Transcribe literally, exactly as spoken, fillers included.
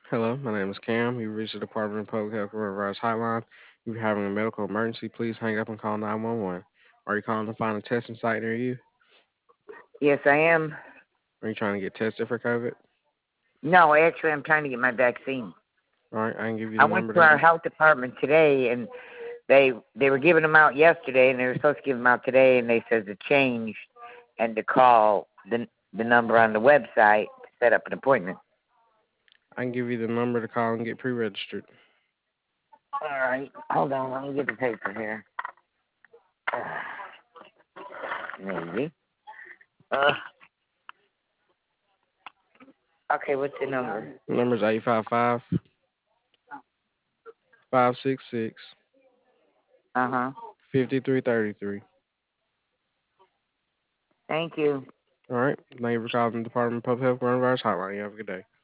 Hello, my name is Cam. You reached the Department of Public Health Coronavirus Hotline. If you're having a medical emergency, please hang up and call nine one one. Are you calling to find a testing site near you? Yes, I am. Are you trying to get tested for COVID? No, actually, I'm trying to get my vaccine. All right, I can give you I the went number to to. our health department today, and they they were giving them out yesterday, and they were supposed to give them out today, and they said to change and to call the the number on the website to set up an appointment. I can give you the number to call and get pre-registered. All right, hold on, let me get the paper here. Maybe. Uh, okay, what's the number? The number is eight five five, five six six, Uh huh. five three three three. Thank you. All right, thank you for calling the Department of Public Health Coronavirus Hotline. You have a good day.